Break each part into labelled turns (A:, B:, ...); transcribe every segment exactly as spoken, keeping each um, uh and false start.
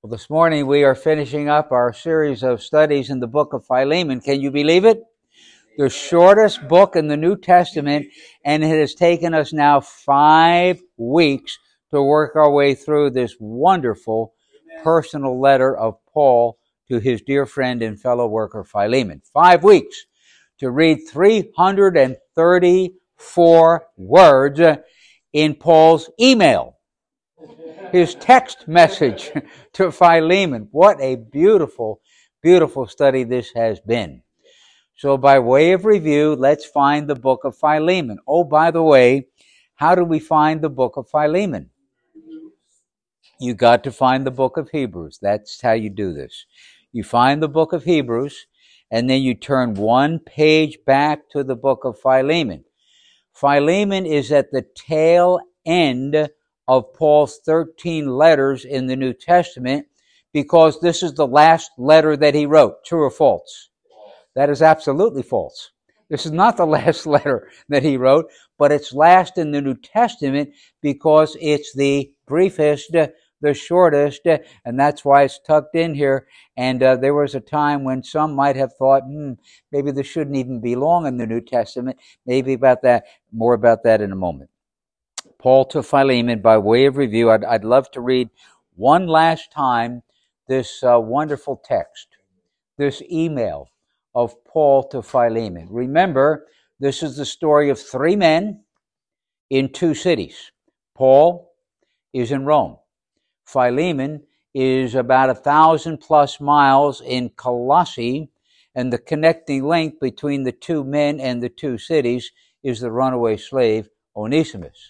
A: Well, this morning we are finishing up our series of studies in the book of Philemon. Can you believe it? The shortest book in the New Testament, and it has taken us now five weeks to work our way through this wonderful personal letter of Paul to his dear friend and fellow worker Philemon. Five weeks to read three hundred thirty-four words in Paul's email. His text message to Philemon. What a beautiful, beautiful study this has been. So by way of review, let's find the book of Philemon. Oh, by the way, how do we find the book of Philemon? You got to find the book of Hebrews. That's how you do this. You find the book of Hebrews, and then you turn one page back to the book of Philemon. Philemon is at the tail end of Paul's thirteen letters in the New Testament, because this is the last letter that he wrote. True or false? That is absolutely false. This is not the last letter that he wrote, but it's last in the New Testament because it's the briefest, the shortest, and that's why it's tucked in here. And uh, there was a time when some might have thought, hmm, maybe this shouldn't even belong in the New Testament. Maybe about that, more about that in a moment. Paul to Philemon, by way of review, I'd, I'd love to read one last time this uh, wonderful text, this email of Paul to Philemon. Remember, this is the story of three men in two cities. Paul is in Rome. Philemon is about a thousand plus miles in Colossae, and the connecting link between the two men and the two cities is the runaway slave Onesimus.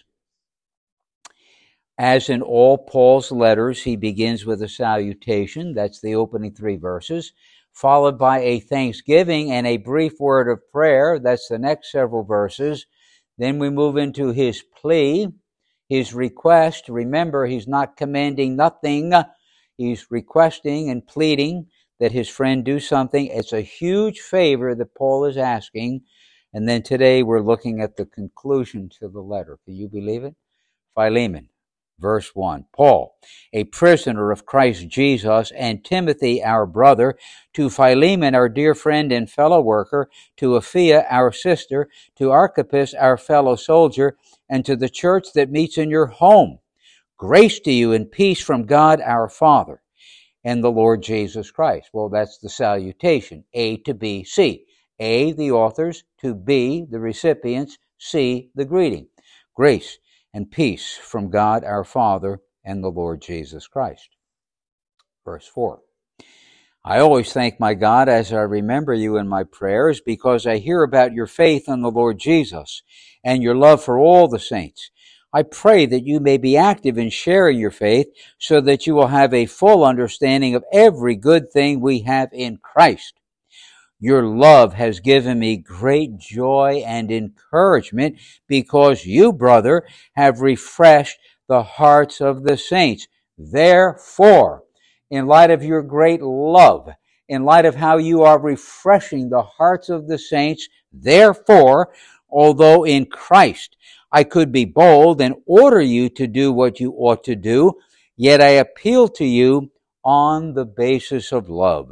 A: As in all Paul's letters, he begins with a salutation. That's the opening three verses, followed by a thanksgiving and a brief word of prayer. That's the next several verses. Then we move into his plea, his request. Remember, he's not commanding nothing. He's requesting and pleading that his friend do something. It's a huge favor that Paul is asking. And then today we're looking at the conclusion to the letter. Can you believe it? Philemon. Verse one, Paul, a prisoner of Christ Jesus, and Timothy, our brother, to Philemon, our dear friend and fellow worker, to Apphia, our sister, to Archippus, our fellow soldier, and to the church that meets in your home. Grace to you and peace from God our Father and the Lord Jesus Christ. Well, that's the salutation. A to B, C. A, the authors, to B, the recipients, C, the greeting. Grace and peace from God our Father and the Lord Jesus Christ. Verse four. I always thank my God as I remember you in my prayers, because I hear about your faith in the Lord Jesus and your love for all the saints. I pray that you may be active in sharing your faith, so that you will have a full understanding of every good thing we have in Christ. Your love has given me great joy and encouragement, because you, brother, have refreshed the hearts of the saints. Therefore, in light of your great love, in light of how you are refreshing the hearts of the saints, therefore, although in Christ I could be bold and order you to do what you ought to do, yet I appeal to you on the basis of love.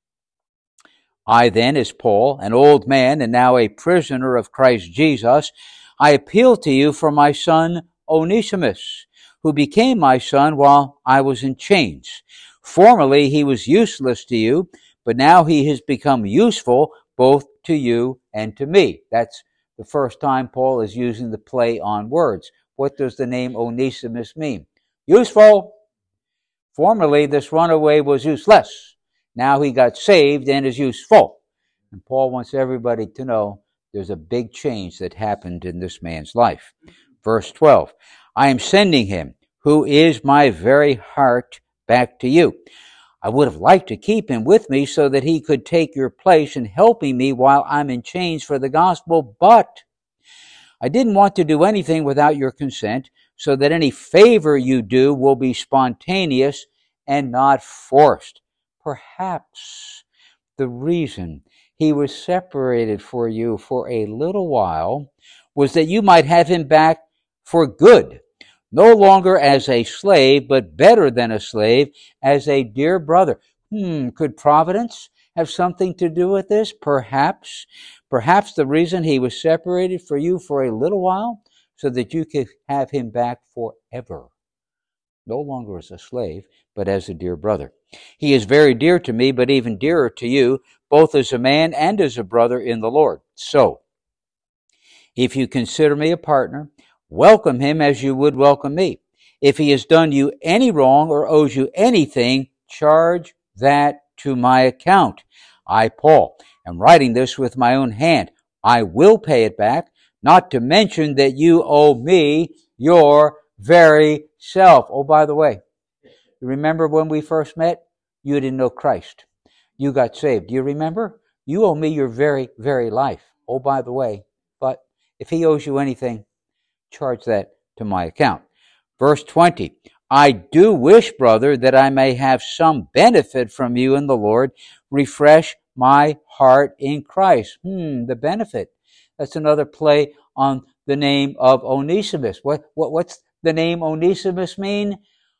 A: I then, as Paul, an old man and now a prisoner of Christ Jesus, I appeal to you for my son Onesimus, who became my son while I was in chains. Formerly he was useless to you, but now he has become useful both to you and to me. That's the first time Paul is using the play on words. What does the name Onesimus mean? Useful. Formerly this runaway was useless. Now he got saved and is useful. And Paul wants everybody to know there's a big change that happened in this man's life. Verse twelve, I am sending him, who is my very heart, back to you. I would have liked to keep him with me so that he could take your place in helping me while I'm in chains for the gospel, but I didn't want to do anything without your consent, so that any favor you do will be spontaneous and not forced. Perhaps the reason he was separated for you for a little while was that you might have him back for good, no longer as a slave, but better than a slave, as a dear brother. Hmm, could providence have something to do with this? Perhaps. Perhaps the reason he was separated for you for a little while, so that you could have him back forever. No longer as a slave, but as a dear brother. He is very dear to me, but even dearer to you, both as a man and as a brother in the Lord. So, if you consider me a partner, welcome him as you would welcome me. If he has done you any wrong or owes you anything, charge that to my account. I, Paul, am writing this with my own hand. I will pay it back, not to mention that you owe me your very self. Oh, by the way, you remember when we first met? You didn't know Christ. You got saved. Do you remember? You owe me your very, very life. Oh, by the way, but if he owes you anything, charge that to my account. Verse twenty, I do wish, brother, that I may have some benefit from you in the Lord. Refresh my heart in Christ. Hmm, the benefit. That's another play on the name of Onesimus. What, what, what's the name Onesimus mean?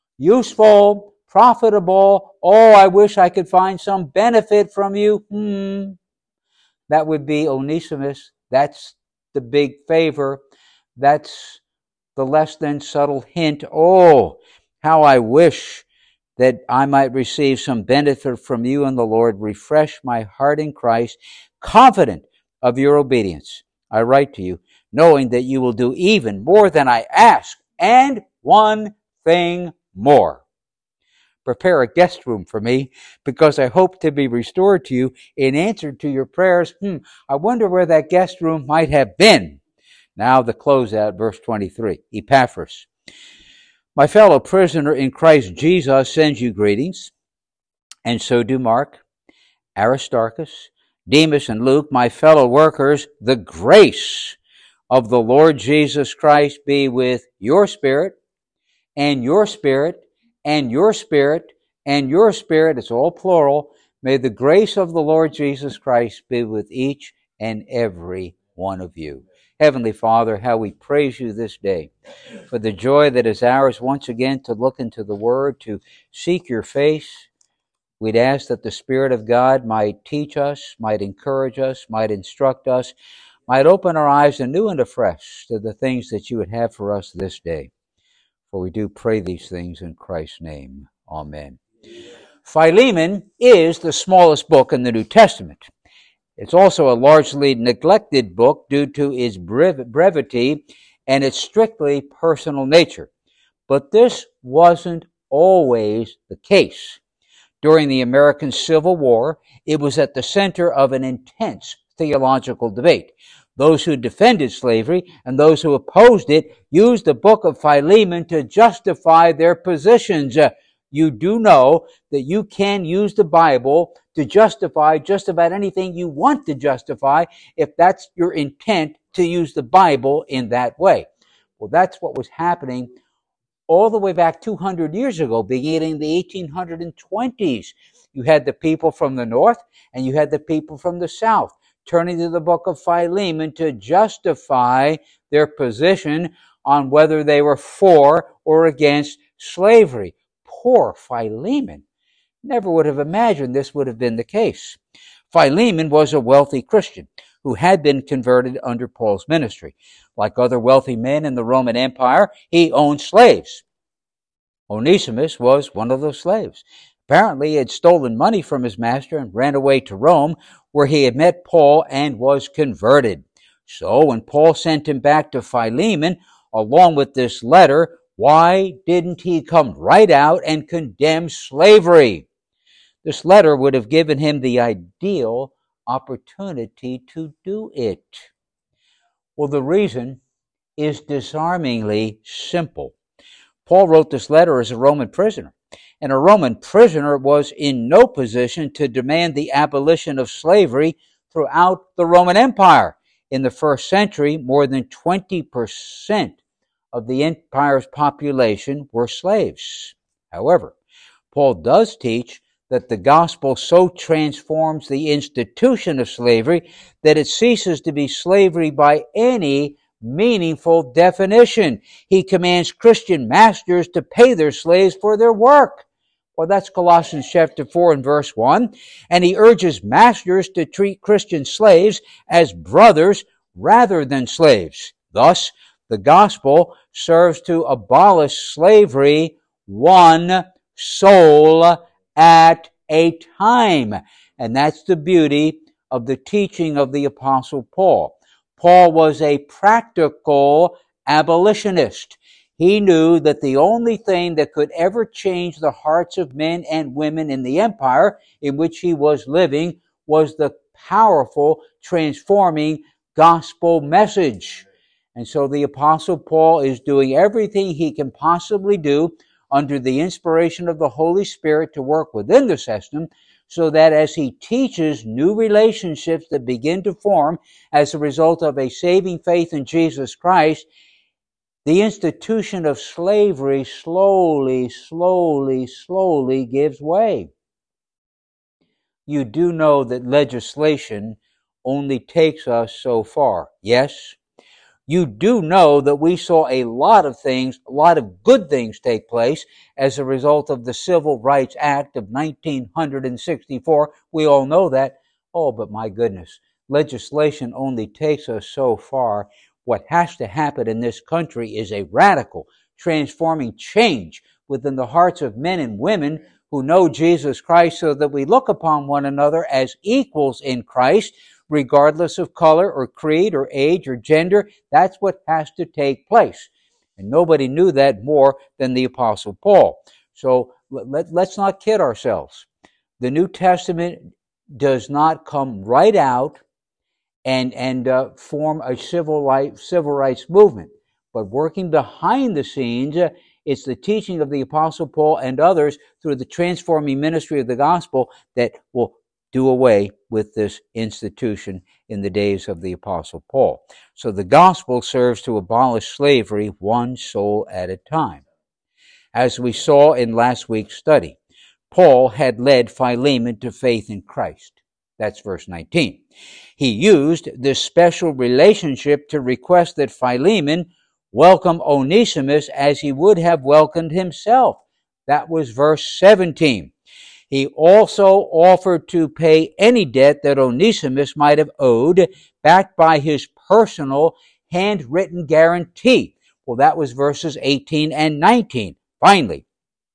A: Useful, profitable. Oh, I wish I could find some benefit from you. Hmm. That would be Onesimus. That's the big favor. That's the less than subtle hint. Oh, how I wish that I might receive some benefit from you in the Lord. Refresh my heart in Christ, confident of your obedience. I write to you, knowing that you will do even more than I ask, and one thing more. Prepare a guest room for me, because I hope to be restored to you in answer to your prayers. Hmm, I wonder where that guest room might have been. Now the closeout, verse twenty-three. Epaphras, my fellow prisoner in Christ Jesus, sends you greetings, and so do Mark, Aristarchus, Demas, and Luke, my fellow workers. The grace of the Lord Jesus Christ be with your spirit, and your spirit, and your spirit, and your spirit. It's all plural. May the grace of the Lord Jesus Christ be with each and every one of you. Heavenly Father, how we praise you this day for the joy that is ours once again to look into the Word, to seek your face. We'd ask that the Spirit of God might teach us, might encourage us, might instruct us, might open our eyes anew and afresh to the things that you would have for us this day. For we do pray these things in Christ's name. Amen. Philemon is the smallest book in the New Testament. It's also a largely neglected book due to its brev- brevity and its strictly personal nature. But this wasn't always the case. During the American Civil War, it was at the center of an intense theological debate. Those who defended slavery and those who opposed it used the book of Philemon to justify their positions. Uh, you do know that you can use the Bible to justify just about anything you want to justify if that's your intent to use the Bible in that way. Well, that's what was happening all the way back two hundred years ago, beginning in the eighteen twenties. You had the people from the north and you had the people from the south turning to the book of Philemon to justify their position on whether they were for or against slavery. Poor Philemon. Never would have imagined this would have been the case. Philemon was a wealthy Christian who had been converted under Paul's ministry. Like other wealthy men in the Roman Empire, he owned slaves. Onesimus was one of those slaves. Apparently, he had stolen money from his master and ran away to Rome, where he had met Paul and was converted. So when Paul sent him back to Philemon, along with this letter, why didn't he come right out and condemn slavery? This letter would have given him the ideal opportunity to do it. Well, the reason is disarmingly simple. Paul wrote this letter as a Roman prisoner, and a Roman prisoner was in no position to demand the abolition of slavery throughout the Roman Empire. In the first century, more than twenty percent of the empire's population were slaves. However, Paul does teach that the gospel so transforms the institution of slavery that it ceases to be slavery by any meaningful definition. He commands Christian masters to pay their slaves for their work. Well, that's Colossians chapter four and verse one. And he urges masters to treat Christian slaves as brothers rather than slaves. Thus, the gospel serves to abolish slavery one soul at a time. And that's the beauty of the teaching of the Apostle Paul. Paul was a practical abolitionist. He knew that the only thing that could ever change the hearts of men and women in the empire in which he was living was the powerful, transforming gospel message. And so the Apostle Paul is doing everything he can possibly do under the inspiration of the Holy Spirit to work within the system, so that as he teaches new relationships that begin to form as a result of a saving faith in Jesus Christ, the institution of slavery slowly, slowly, slowly gives way. You do know that legislation only takes us so far, yes? You do know that we saw a lot of things, a lot of good things take place as a result of the Civil Rights Act of nineteen sixty-four. We all know that. Oh, but my goodness, legislation only takes us so far. What has to happen in this country is a radical, transforming change within the hearts of men and women who know Jesus Christ, so that we look upon one another as equals in Christ, regardless of color or creed or age or gender. That's what has to take place. And nobody knew that more than the Apostle Paul. So let, let's not kid ourselves. The New Testament does not come right out and, and uh, form a civil, life, civil rights movement. But working behind the scenes, uh, it's the teaching of the Apostle Paul and others through the transforming ministry of the gospel that will do away with this institution in the days of the Apostle Paul. So the gospel serves to abolish slavery one soul at a time. As we saw in last week's study, Paul had led Philemon to faith in Christ. That's verse nineteen. He used this special relationship to request that Philemon welcome Onesimus as he would have welcomed himself. That was verse seventeen. He also offered to pay any debt that Onesimus might have owed, backed by his personal handwritten guarantee. Well, that was verses eighteen and nineteen. Finally,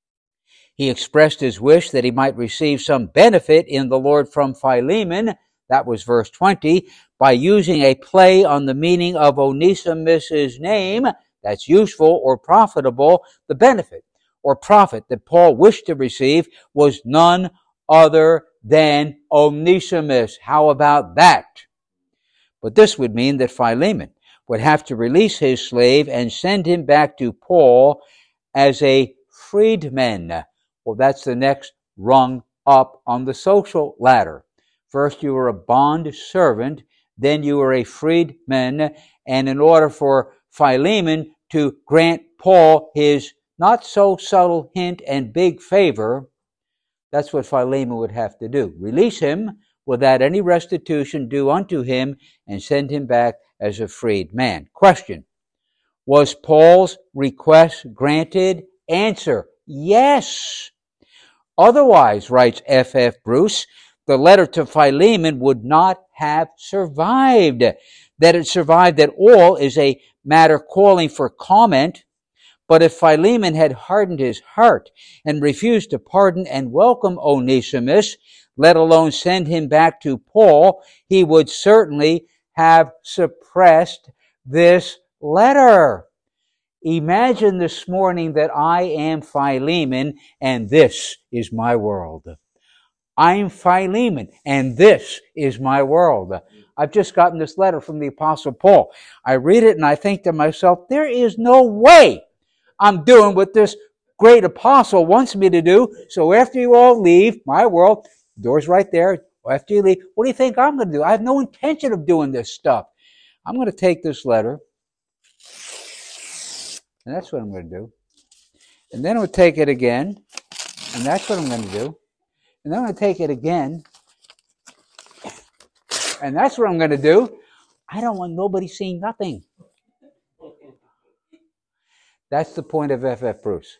A: he expressed his wish that he might receive some benefit in the Lord from Philemon. That was verse twenty, by using a play on the meaning of Onesimus' name. That's useful or profitable. The benefit or profit that Paul wished to receive was none other than Onesimus. How about that? But this would mean that Philemon would have to release his slave and send him back to Paul as a freedman. Well, that's the next rung up on the social ladder. First, you were a bond servant, then you were a freedman, and in order for Philemon to grant Paul his not so subtle hint and big favor, that's what Philemon would have to do. Release him without any restitution due unto him and send him back as a freed man. Question: was Paul's request granted? Answer: yes. Otherwise, writes F F Bruce, the letter to Philemon would not have survived. That it survived at all is a matter calling for comment. But if Philemon had hardened his heart and refused to pardon and welcome Onesimus, let alone send him back to Paul, he would certainly have suppressed this letter. Imagine this morning that I am Philemon and this is my world. I'm Philemon and this is my world. I've just gotten this letter from the Apostle Paul. I read it and I think to myself, there is no way I'm doing what this great apostle wants me to do. So after you all leave my world, the door's right there. After you leave, what do you think I'm going to do? I have no intention of doing this stuff. I'm going to take this letter, and that's what I'm going to do. And then I'll take it again, and that's what I'm going to do. And then I'm going to take it again, and that's what I'm going to do. I don't want nobody seeing nothing. That's the point of F F Bruce.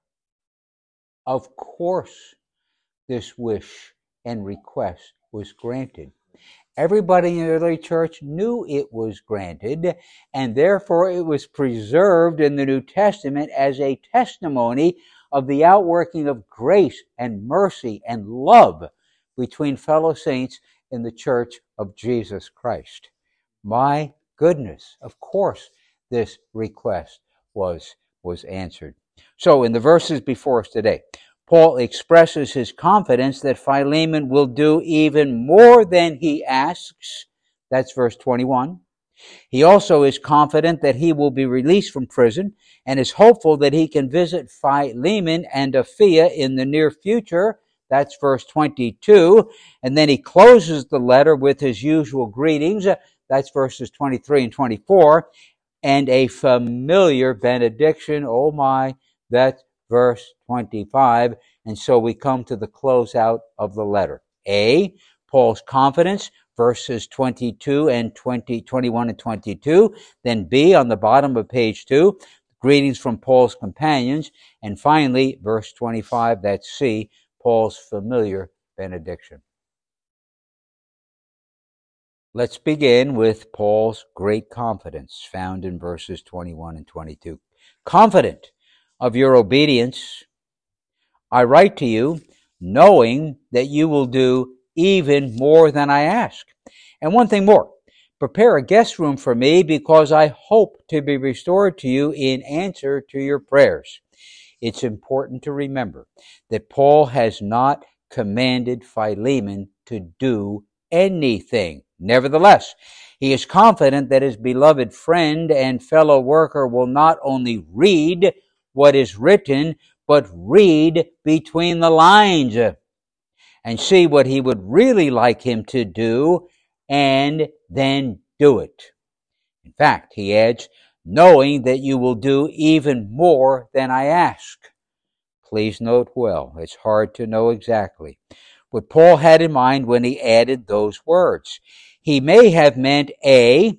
A: Of course, this wish and request was granted. Everybody in the early church knew it was granted, and therefore it was preserved in the New Testament as a testimony of the outworking of grace and mercy and love between fellow saints in the church of Jesus Christ. My goodness, of course, this request was, was answered. So in the verses before us today, Paul expresses his confidence that Philemon will do even more than he asks. That's verse twenty-one. He also is confident that he will be released from prison and is hopeful that he can visit Philemon and Apphia in the near future. That's verse twenty-two. And then he closes the letter with his usual greetings. That's verses twenty-three and twenty-four. And a familiar benediction. Oh my, that's verse twenty-five. And so we come to the closeout of the letter. A, Paul's confidence, verses twenty-two and twenty, twenty-one and twenty-two. Then B, on the bottom of page two, greetings from Paul's companions. And finally, verse twenty-five, that's C, Paul's familiar benediction. Let's begin with Paul's great confidence found in verses twenty-one and twenty-two. Confident of your obedience, I write to you, knowing that you will do even more than I ask. And one thing more, prepare a guest room for me because I hope to be restored to you in answer to your prayers. It's important to remember that Paul has not commanded Philemon to do anything. Nevertheless, he is confident that his beloved friend and fellow worker will not only read what is written, but read between the lines and see what he would really like him to do and then do it. In fact, he adds, knowing that you will do even more than I ask. Please note well, it's hard to know exactly what Paul had in mind when he added those words. He may have meant A,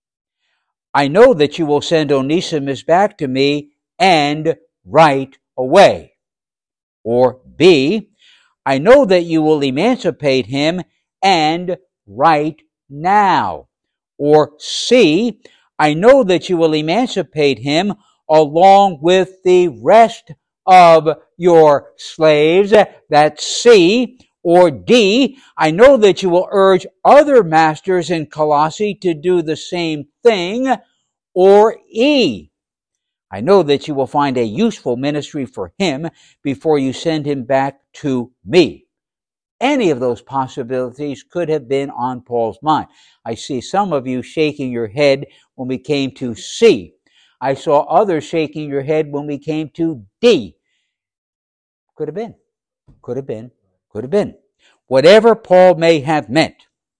A: I know that you will send Onesimus back to me and right away. Or B, I know that you will emancipate him and right now. Or C, I know that you will emancipate him along with the rest of your slaves. That's C. Or D, I know that you will urge other masters in Colossae to do the same thing. Or E, I know that you will find a useful ministry for him before you send him back to me. Any of those possibilities could have been on Paul's mind. I see some of you shaking your head when we came to C. I saw others shaking your head when we came to D. Could have been. Could have been. Could have been. Whatever Paul may have meant,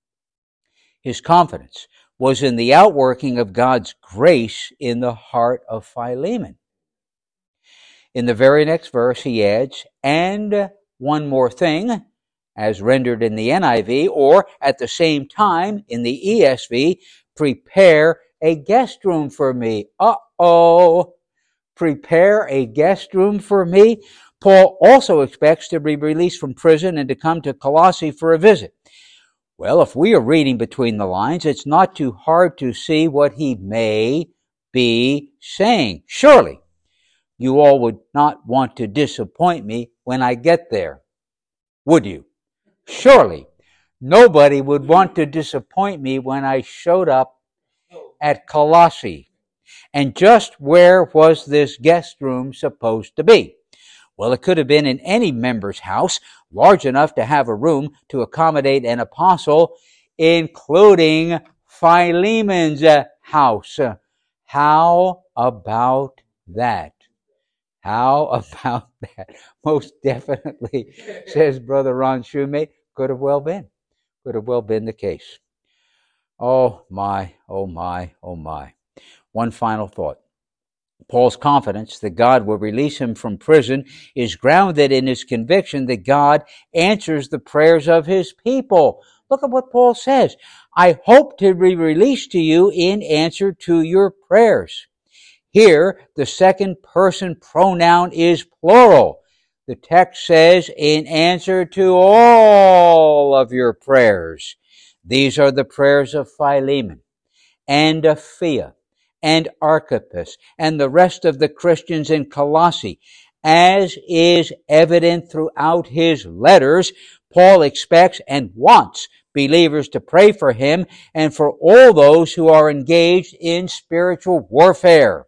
A: his confidence was in the outworking of God's grace in the heart of Philemon. In the very next verse, he adds, and one more thing, as rendered in the N I V, or at the same time in the E S V, prepare a guest room for me. Uh-oh! Prepare a guest room for me? Paul also expects to be released from prison and to come to Colossae for a visit. Well, if we are reading between the lines, it's not too hard to see what he may be saying. Surely, you all would not want to disappoint me when I get there, would you? Surely, nobody would want to disappoint me when I showed up at Colossae. And just where was this guest room supposed to be? Well, it could have been in any member's house, large enough to have a room to accommodate an apostle, including Philemon's house. How about that? How about that? Most definitely, says Brother Ron Shoemate, could have well been. Could have well been the case. Oh my, oh my, oh my. One final thought. Paul's confidence that God will release him from prison is grounded in his conviction that God answers the prayers of his people. Look at what Paul says. I hope to be released to you in answer to your prayers. Here, the second person pronoun is plural. The text says, in answer to all of your prayers. These are the prayers of Philemon and Apphia and Archippus and the rest of the Christians in Colossae. As is evident throughout his letters, Paul expects and wants believers to pray for him and for all those who are engaged in spiritual warfare.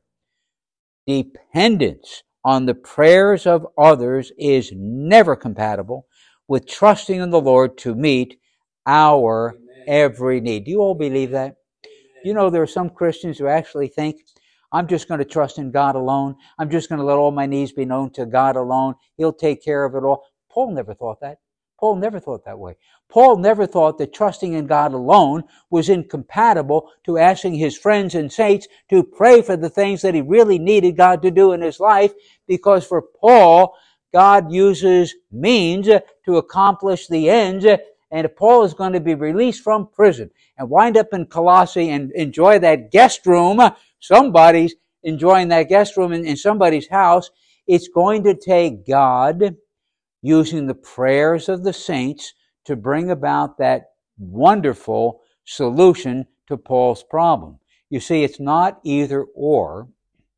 A: Dependence on the prayers of others is never compatible with trusting in the Lord to meet our Amen. Every need. Do you all believe that? Amen. You know, there are some Christians who actually think, I'm just going to trust in God alone. I'm just going to let all my needs be known to God alone. He'll take care of it all. Paul never thought that. Paul never thought that way. Paul never thought that trusting in God alone was incompatible to asking his friends and saints to pray for the things that he really needed God to do in his life, because for Paul, God uses means to accomplish the ends, and if Paul is going to be released from prison and wind up in Colossae and enjoy that guest room, somebody's enjoying that guest room in, in somebody's house, it's going to take God using the prayers of the saints to bring about that wonderful solution to Paul's problem. You see, it's not either or,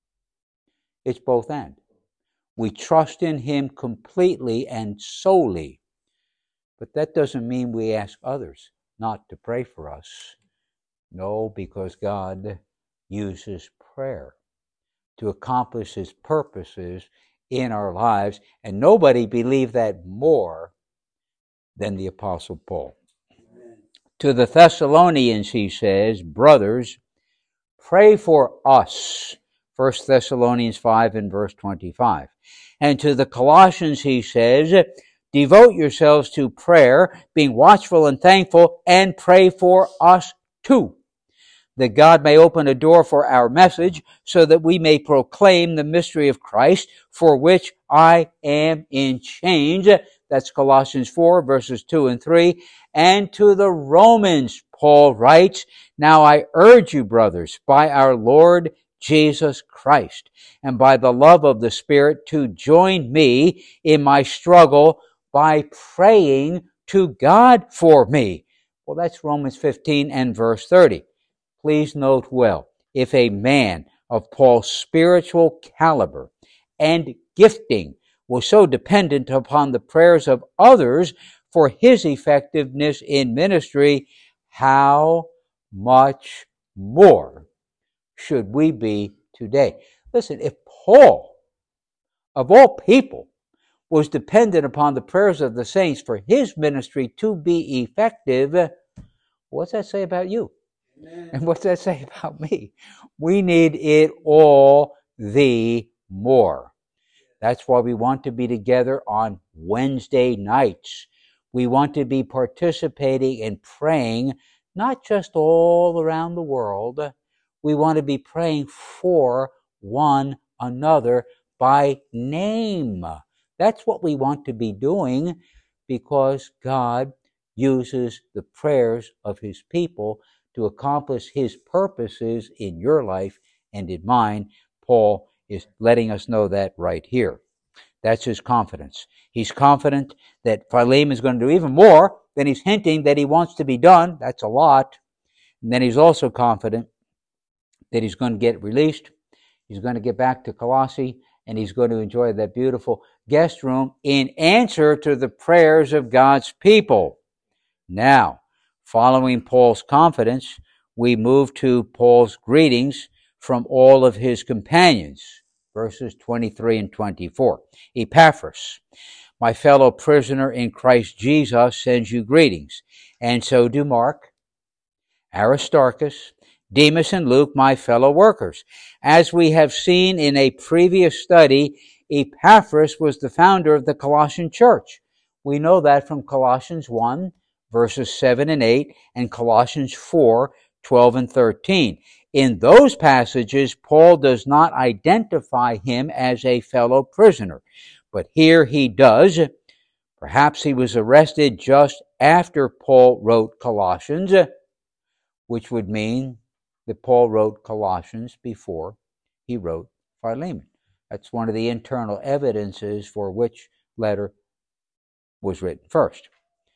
A: it's both and. We trust in him completely and solely, but that doesn't mean we ask others not to pray for us. No, because God uses prayer to accomplish his purposes in our lives, and nobody believed that more than the Apostle Paul. Amen. To the Thessalonians, he says, brothers, pray for us. First Thessalonians five and verse twenty-five. And to the Colossians, he says, devote yourselves to prayer, being watchful and thankful, and pray for us too, that God may open a door for our message, so that we may proclaim the mystery of Christ, for which I am in chains. That's Colossians four, verses two and three. And to the Romans, Paul writes, now I urge you, brothers, by our Lord Jesus Christ, and by the love of the Spirit, to join me in my struggle by praying to God for me. Well, that's Romans fifteen and verse thirty. Please note well, if a man of Paul's spiritual caliber and gifting was so dependent upon the prayers of others for his effectiveness in ministry, how much more should we be today? Listen, if Paul, of all people, was dependent upon the prayers of the saints for his ministry to be effective, what's that say about you? Amen. And what's that say about me? We need it all the more. That's why we want to be together on Wednesday nights. We want to be participating and praying, not just all around the world. We want to be praying for one another by name. That's what we want to be doing, because God uses the prayers of his people to accomplish his purposes in your life and in mine. Paul is letting us know that right here. That's his confidence. He's confident that Philemon is going to do even more than he's hinting that he wants to be done. That's a lot. And then he's also confident that he's going to get released. He's going to get back to Colossae, and he's going to enjoy that beautiful guest room in answer to the prayers of God's people. Now, following Paul's confidence, we move to Paul's greetings from all of his companions, verses twenty-three and twenty-four. Epaphras, my fellow prisoner in Christ Jesus, sends you greetings, and so do Mark, Aristarchus, Demas, and Luke, my fellow workers. As we have seen in a previous study, Epaphras was the founder of the Colossian church. We know that from Colossians one, verses seven and eight, and Colossians four, twelve and thirteen. In those passages, Paul does not identify him as a fellow prisoner, but here he does. Perhaps he was arrested just after Paul wrote Colossians, which would mean that Paul wrote Colossians before he wrote Philemon. That's one of the internal evidences for which letter was written first.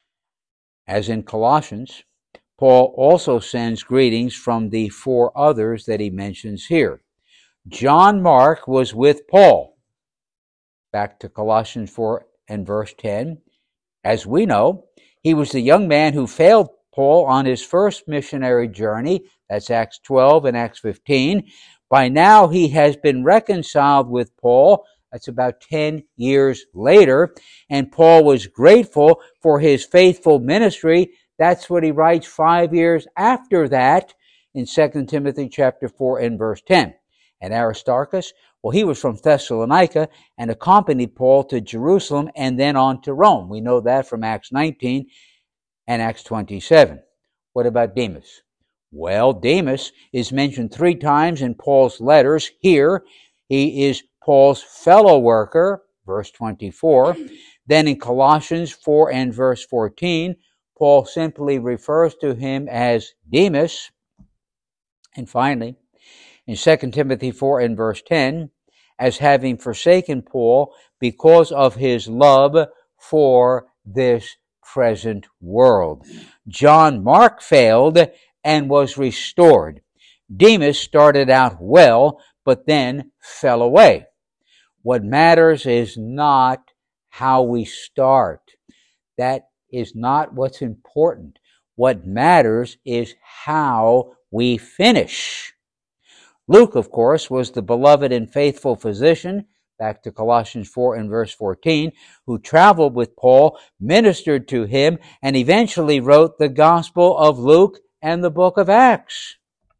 A: As in Colossians, Paul also sends greetings from the four others that he mentions here. John Mark was with Paul. Back to Colossians four and verse ten. As we know, he was the young man who failed Paul on his first missionary journey. That's Acts twelve and Acts fifteen. By now he has been reconciled with Paul. That's about ten years later. And Paul was grateful for his faithful ministry. That's what he writes five years after that in Second Timothy chapter four and verse ten. And Aristarchus, well, he was from Thessalonica and accompanied Paul to Jerusalem and then on to Rome. We know that from Acts nineteen and Acts twenty-seven. What about Demas? Well, Demas is mentioned three times in Paul's letters. Here, he is Paul's fellow worker, verse twenty-four. Then in Colossians four and verse fourteen, Paul simply refers to him as Demas. And finally, in Second Timothy four and verse ten, as having forsaken Paul because of his love for this present world. John Mark failed and was restored. Demas started out well, but then fell away. What matters is not how we start. That is not what's important. What matters is how we finish. Luke, of course, was the beloved and faithful physician, back to Colossians four and verse fourteen, who traveled with Paul, ministered to him, and eventually wrote the Gospel of Luke and the book of Acts.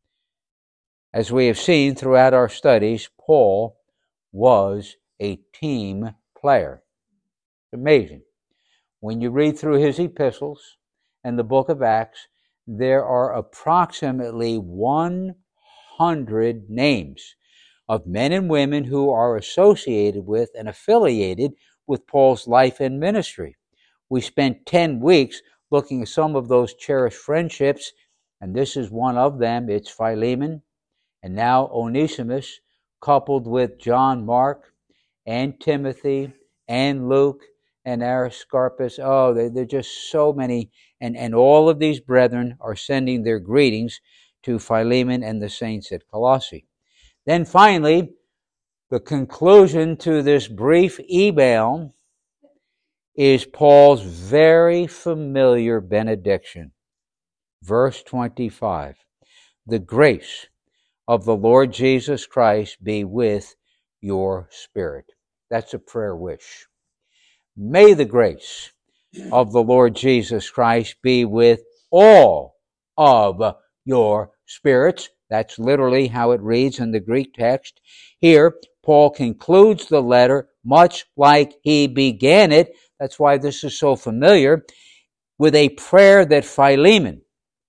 A: As we have seen throughout our studies, Paul was a team player. It's amazing. When you read through his epistles and the book of Acts, there are approximately one hundred names of men and women who are associated with and affiliated with Paul's life and ministry. We spent ten weeks looking at some of those cherished friendships, and this is one of them. It's Philemon, and now Onesimus, coupled with John Mark and Timothy and Luke and Aristarchus. Oh, there are just so many, and, and all of these brethren are sending their greetings to Philemon and the saints at Colossae. Then finally, the conclusion to this brief email is Paul's very familiar benediction. Verse twenty-five, the grace of the Lord Jesus Christ be with your spirit. That's a prayer wish. May the grace of the Lord Jesus Christ be with all of your spirits. That's literally how it reads in the Greek text. Here, Paul concludes the letter much like he began it. That's why this is so familiar, with a prayer that Philemon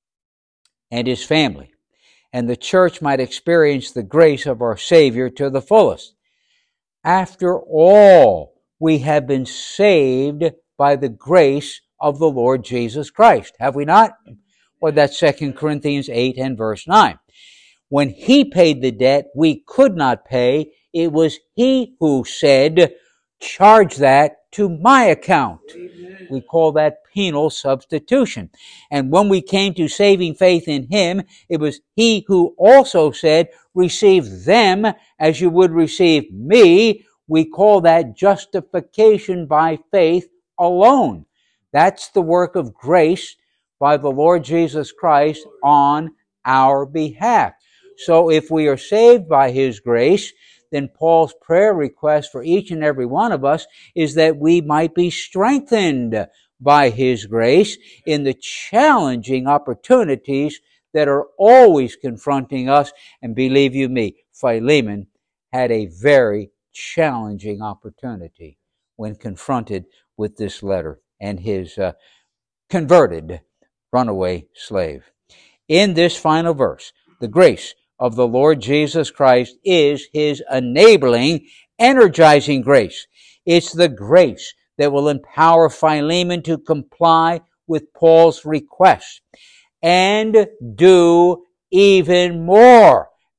A: and his family and the church might experience the grace of our Savior to the fullest. After all, we have been saved by the grace of the Lord Jesus Christ. Have we not? Well, that's Second Corinthians eight and verse nine. When he paid the debt we could not pay, it was he who said, charge that to my account. Amen. We call that penal substitution. And when we came to saving faith in him, it was he who also said, receive them as you would receive me. We call that justification by faith alone. That's the work of grace by the Lord Jesus Christ on our behalf. So if we are saved by his grace, then Paul's prayer request for each and every one of us is that we might be strengthened by his grace in the challenging opportunities that are always confronting us. And believe you me, Philemon had a very challenging opportunity when confronted with this letter and his uh, converted runaway slave. In this final verse, the grace of the Lord Jesus Christ is his enabling, energizing grace. It's the grace that will empower Philemon to comply with Paul's request and do even more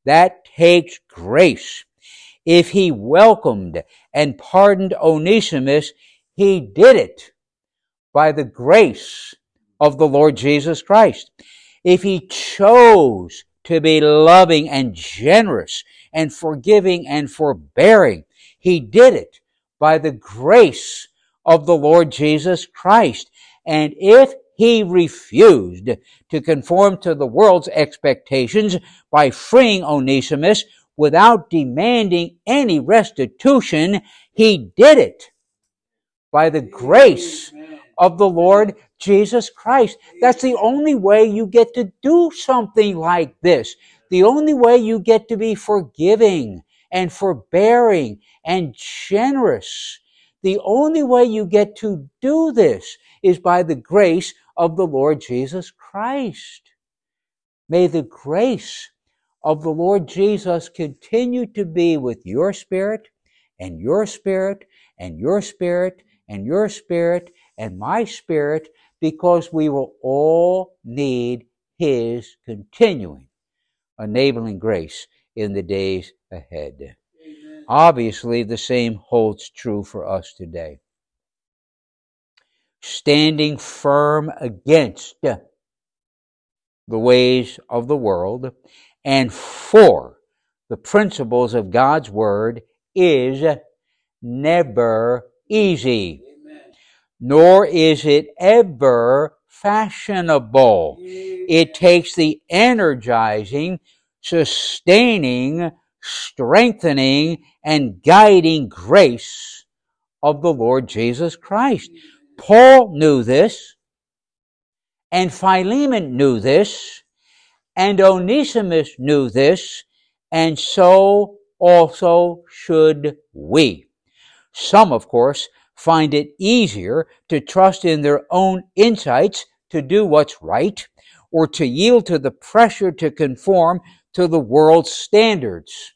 A: That takes grace. If he welcomed and pardoned Onesimus, he did it by the grace of the Lord Jesus Christ. If he chose to be loving and generous and forgiving and forbearing, he did it by the grace of the Lord Jesus Christ. And if he refused to conform to the world's expectations by freeing Onesimus without demanding any restitution, he did it by the grace of the Lord Jesus Christ. That's the only way you get to do something like this. The only way you get to be forgiving and forbearing and generous. The only way you get to do this is by the grace of the Lord Jesus Christ. May the grace of the Lord Jesus continue to be with your spirit and your spirit and your spirit and your spirit and my spirit, because we will all need his continuing, enabling grace in the days ahead. Amen. Obviously, the same holds true for us today. Standing firm against the ways of the world and for the principles of God's Word is never easy. Amen. Nor is it ever fashionable. Amen. It takes the energizing, sustaining, strengthening, and guiding grace of the Lord Jesus Christ. Amen. Paul knew this, and Philemon knew this, and Onesimus knew this, and so also should we. Some, of course, find it easier to trust in their own insights to do what's right, or to yield to the pressure to conform to the world's standards.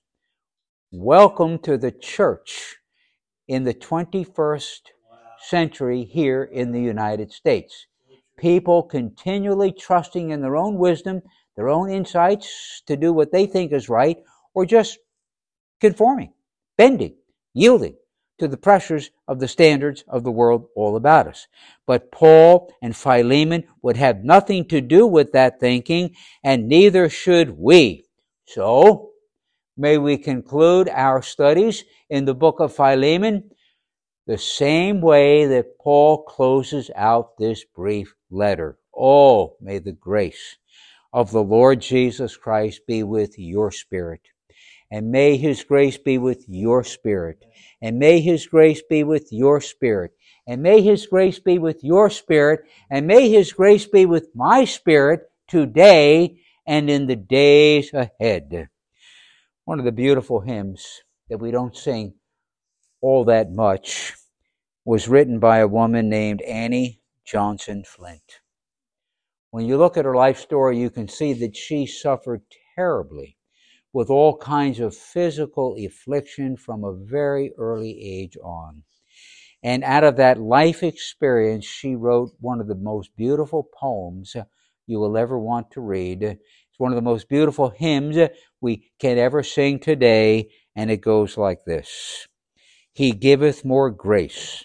A: Welcome to the church in the twenty-first century here in the United States. People continually trusting in their own wisdom, their own insights to do what they think is right, or just conforming, bending, yielding to the pressures of the standards of the world all about us. But Paul and Philemon would have nothing to do with that thinking, and neither should we. So, may we conclude our studies in the book of Philemon the same way that Paul closes out this brief letter. Oh, may the grace of the Lord Jesus Christ be with your spirit. And may his grace be with your spirit. And may his grace be with your spirit. And may his grace be with your spirit. And may his grace be with my spirit today and in the days ahead. One of the beautiful hymns that we don't sing all that much was written by a woman named Annie Johnson Flint. When you look at her life story, you can see that she suffered terribly with all kinds of physical affliction from a very early age on. And out of that life experience, she wrote one of the most beautiful poems you will ever want to read. It's one of the most beautiful hymns we can ever sing today, and it goes like this. He giveth more grace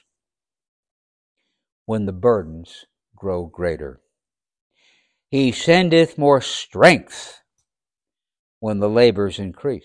A: when the burdens grow greater. He sendeth more strength when the labors increase.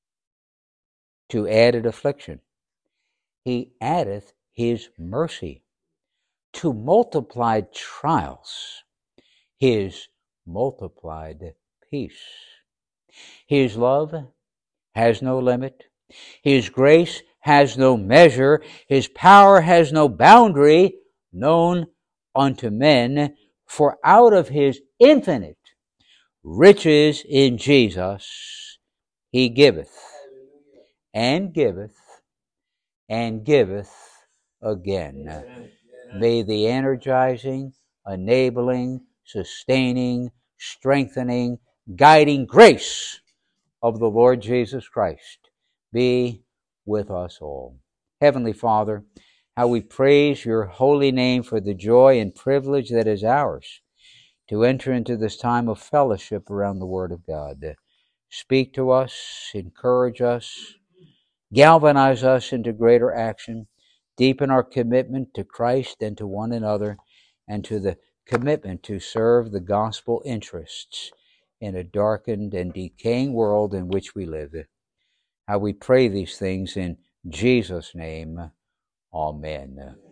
A: To added affliction, he addeth his mercy. To multiplied trials, his multiplied peace. His love has no limit. His grace has no measure. His power has no boundary known unto men. For out of his infinite riches in Jesus, he giveth and giveth and giveth again. Amen. May the energizing, enabling, sustaining, strengthening, guiding grace of the Lord Jesus Christ be with us all. Heavenly Father, how we praise your holy name for the joy and privilege that is ours to enter into this time of fellowship around the Word of God. speak to us, encourage us, galvanize us into greater action, deepen our commitment to Christ and to one another, and to the commitment to serve the gospel interests in a darkened and decaying world in which we live. How we pray these things in Jesus' name. Amen.